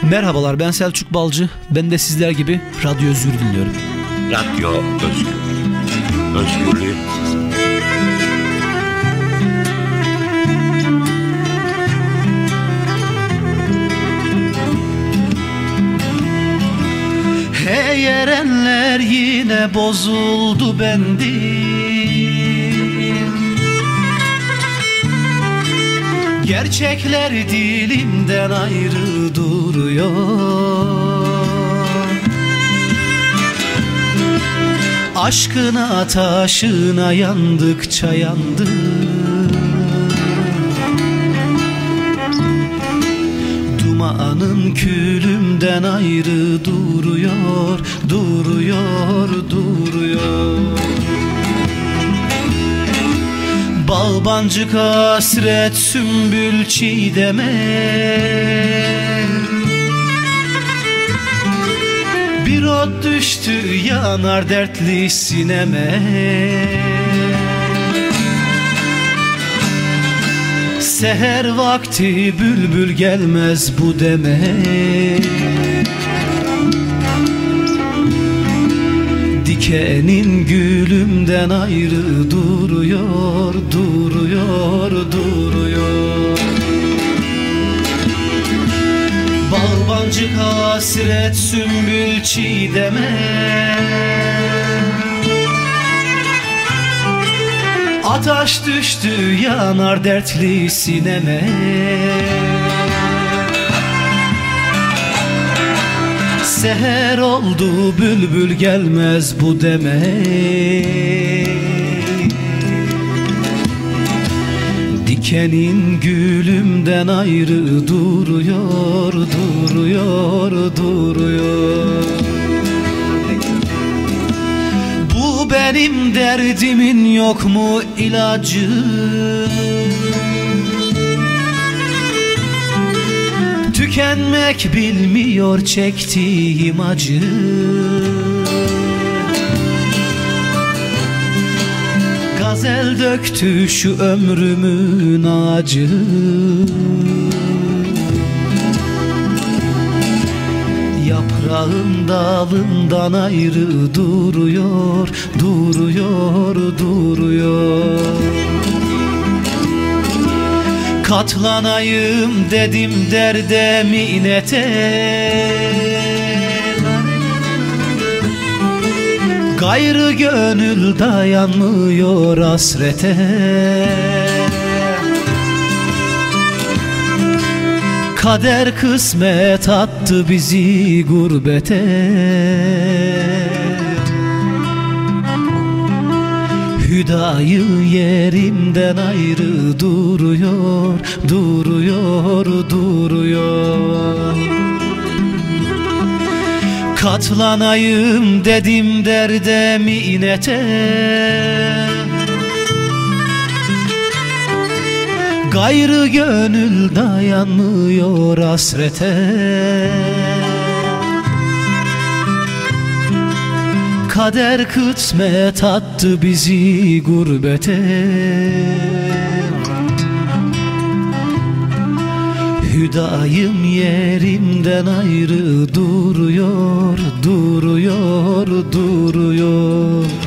Merhabalar, ben Selçuk Balcı. Ben de sizler gibi Radyo Özgür dinliyorum. Radyo Özgür. Özgürlüğü. Hey erenler yine bozuldu bendim. Gerçekler dilimden ayrı duruyor. Aşkına taşına yandıkça yandım. Dumanın külümden ayrı duruyor, duruyor, duruyor. Balbancık hasret sümbül çiğdeme, bir ot düştü yanar dertli sineme. Seher vakti bülbül gelmez bu deme. Dikenin gülümden ayrı duruyor, duruyor, duruyor. Balbancık hasret sümbül çiğdeme, ateş düştü yanar dertli sineme. Seher oldu bülbül gelmez bu deme. Dikenin gülümden ayrı duruyor, duruyor, duruyor. Bu benim derdimin yok mu ilacı? Tükenmek bilmiyor çektiğim acı. Gazel döktü şu ömrümün acı. Yaprağım dalından ayrı duruyor, duruyor, duruyor. Katlanayım dedim derde minnete, gayrı gönül dayanmıyor hasrete. Kader kısmet attı bizi gurbete. Hüdayı yerimden ayrı duruyor, duruyor, duruyor. Katlanayım dedim derde minnete, gayrı gönül dayanmıyor hasrete. Kader kısmet attı bizi gurbete. Hüdayım yerimden ayrı duruyor, duruyor, duruyor.